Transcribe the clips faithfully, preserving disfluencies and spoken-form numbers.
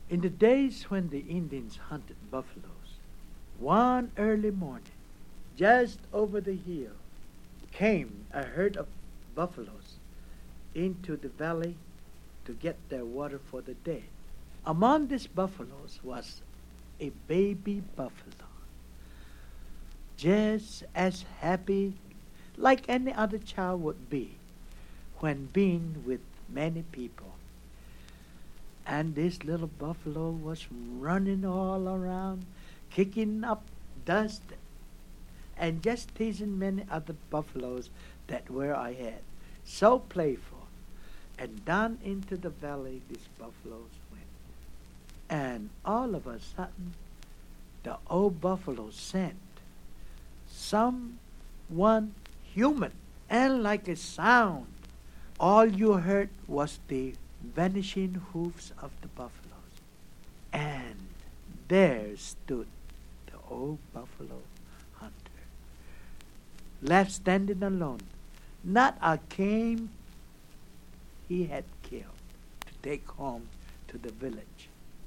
In the days when the Indians hunted buffaloes, one early morning, just over the hill, came a herd of buffaloes into the valley to get their water for the day. Among these buffaloes was a baby buffalo, just as happy like any other child would be when being with many people. And this little buffalo was running all around, kicking up dust, and just teasing many other buffaloes that were ahead. So playful. And down into the valley these buffaloes went. And all of a sudden, the old buffalo scent someone human. And like a sound, all you heard was the vanishing hoofs of the buffaloes. And there stood the old buffalo hunter, left standing alone, not a game he had killed to take home to the village,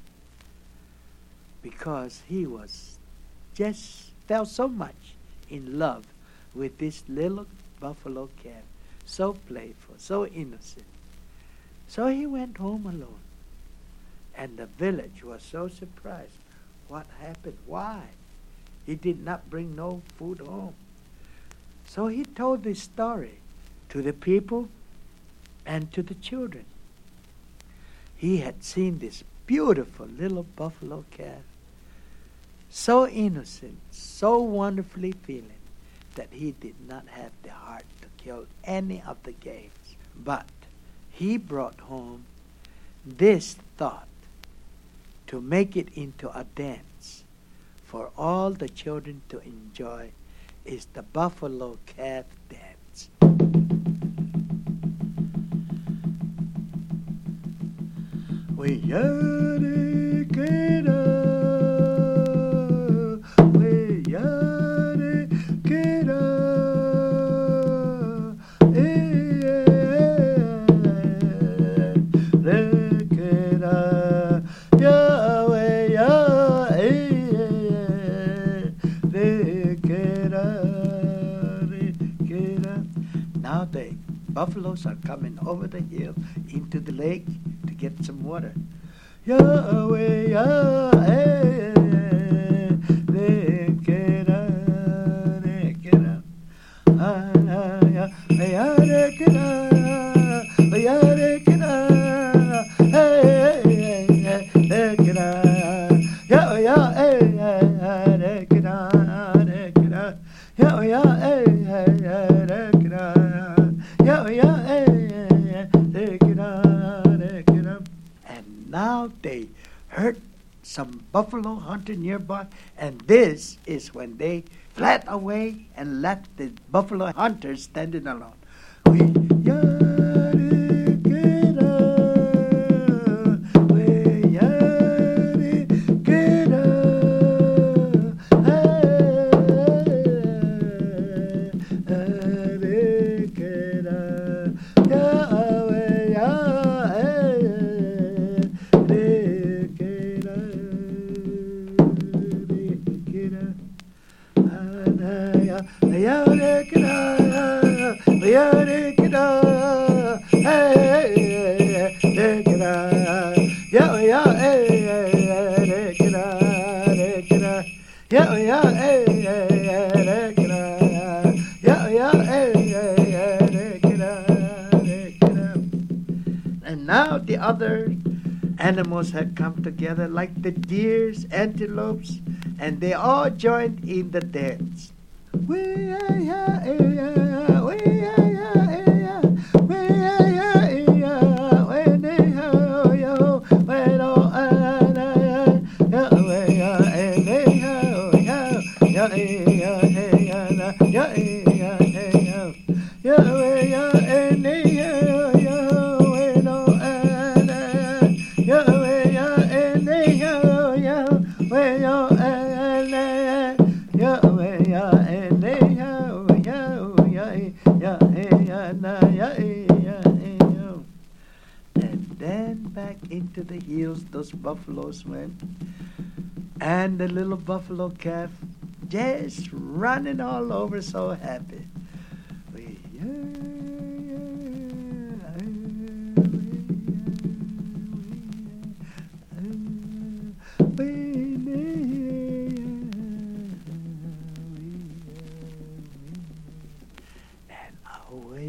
because he was just felt so much in love with this little buffalo calf, so playful, so innocent. So he went home alone. And the village was so surprised. What happened? Why? He did not bring no food home. So he told this story to the people and to the children. He had seen this beautiful little buffalo calf, so innocent, so wonderfully feeling, that he did not have the heart to kill any of the games. But he brought home this thought to make it into a dance for all the children to enjoy, is the buffalo calf dance. We yada kida, we yada kida, eh, le kida, ya we ya, eh, le kida, le kida. Now the buffaloes are coming over the hill into the lake to get some water. Yahweh, Yahweh, lekera, lekera, ayah, ayah, lekera, ayah, lekera, hey, lekera, Yahweh, Yahweh, lekera, lekera, Yahweh, Yahweh, lekera, Yahweh, Yahweh, lekera. And now they heard some buffalo hunting nearby, and this is when they fled away and left the buffalo hunters standing alone. We yada kida, we yada kida, hey, kida, Yahweh, Yahweh. And now the other animals had come together, like the deers, antelopes, and they all joined in the dance. to the hills those buffaloes went. And the little buffalo calf just running all over so happy. We, and away